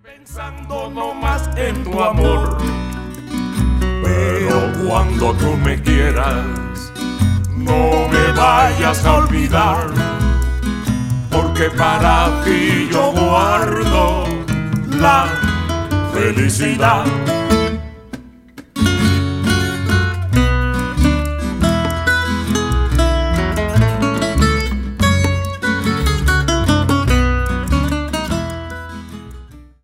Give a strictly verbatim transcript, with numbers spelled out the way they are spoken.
Pensando no más en tu amor, pero cuando tú me quieras, no me vayas a olvidar, porque para ti yo guardo la felicidad.